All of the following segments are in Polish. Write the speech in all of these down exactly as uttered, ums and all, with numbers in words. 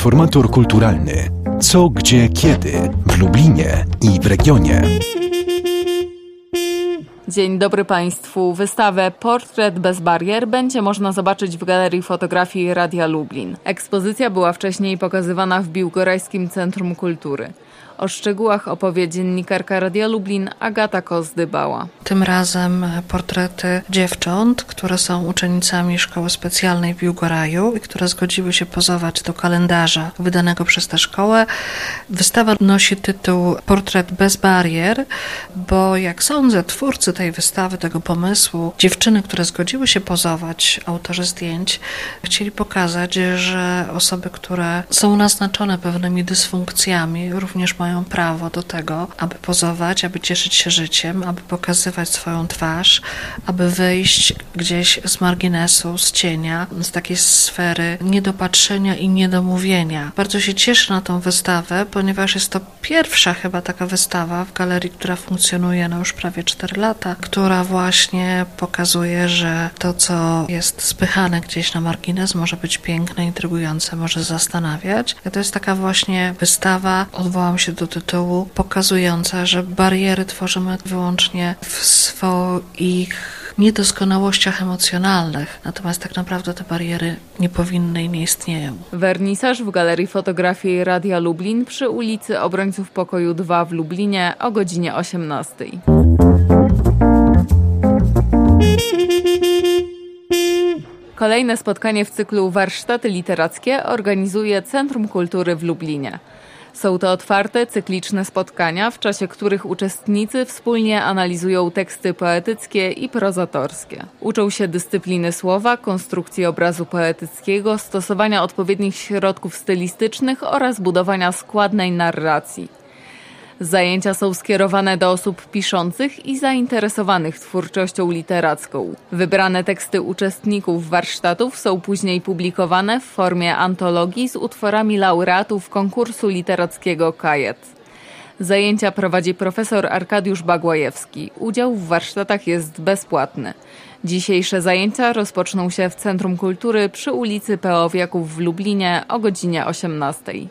Informator kulturalny. Co, gdzie, kiedy w Lublinie i w regionie. Dzień dobry Państwu. Wystawę Portret bez barier będzie można zobaczyć w Galerii Fotografii Radia Lublin. Ekspozycja była wcześniej pokazywana w Biłgorajskim Centrum Kultury. O szczegółach opowie dziennikarka Radia Lublin Agata Kozdybała. Tym razem portrety dziewcząt, które są uczennicami szkoły specjalnej w Biłgoraju i które zgodziły się pozować do kalendarza wydanego przez tę szkołę. Wystawa nosi tytuł Portret bez barier, bo jak sądzę, twórcy tej wystawy, tego pomysłu, dziewczyny, które zgodziły się pozować, autorzy zdjęć, chcieli pokazać, że osoby, które są naznaczone pewnymi dysfunkcjami, również mają prawo do tego, aby pozować, aby cieszyć się życiem, aby pokazywać swoją twarz, aby wyjść gdzieś z marginesu, z cienia, z takiej sfery niedopatrzenia i niedomówienia. Bardzo się cieszę na tą wystawę, ponieważ jest to pierwsza chyba taka wystawa w galerii, która funkcjonuje no już prawie cztery lata, która właśnie pokazuje, że to, co jest spychane gdzieś na margines, może być piękne, intrygujące, może zastanawiać. I to jest taka właśnie wystawa, odwołam się do tytułu, pokazująca, że bariery tworzymy wyłącznie w swoich niedoskonałościach emocjonalnych, natomiast tak naprawdę te bariery nie powinny i nie istnieją. Wernisaż w Galerii Fotografii Radia Lublin przy ulicy Obrońców Pokoju dwa w Lublinie o godzinie osiemnastej. Kolejne spotkanie w cyklu Warsztaty Literackie organizuje Centrum Kultury w Lublinie. Są to otwarte, cykliczne spotkania, w czasie których uczestnicy wspólnie analizują teksty poetyckie i prozatorskie. Uczą się dyscypliny słowa, konstrukcji obrazu poetyckiego, stosowania odpowiednich środków stylistycznych oraz budowania składnej narracji. Zajęcia są skierowane do osób piszących i zainteresowanych twórczością literacką. Wybrane teksty uczestników warsztatów są później publikowane w formie antologii z utworami laureatów konkursu literackiego Kajet. Zajęcia prowadzi profesor Arkadiusz Bagłajewski. Udział w warsztatach jest bezpłatny. Dzisiejsze zajęcia rozpoczną się w Centrum Kultury przy ulicy Peowiaków w Lublinie o godzinie osiemnastej.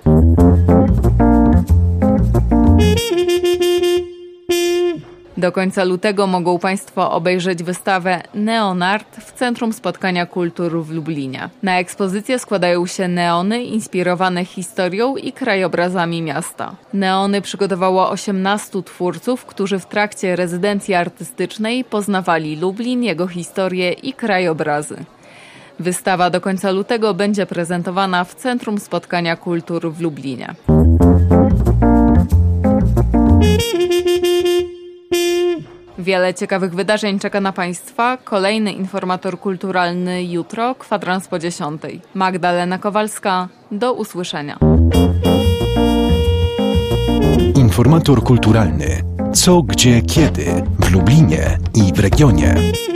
Do końca lutego mogą Państwo obejrzeć wystawę Neonart w Centrum Spotkania Kultur w Lublinie. Na ekspozycję składają się neony inspirowane historią i krajobrazami miasta. Neony przygotowało osiemnastu twórców, którzy w trakcie rezydencji artystycznej poznawali Lublin, jego historię i krajobrazy. Wystawa do końca lutego będzie prezentowana w Centrum Spotkania Kultur w Lublinie. Wiele ciekawych wydarzeń czeka na Państwa. Kolejny informator kulturalny jutro, kwadrans po dziesiątej. Magdalena Kowalska, do usłyszenia. Informator kulturalny. Co, gdzie, kiedy w Lublinie i w regionie.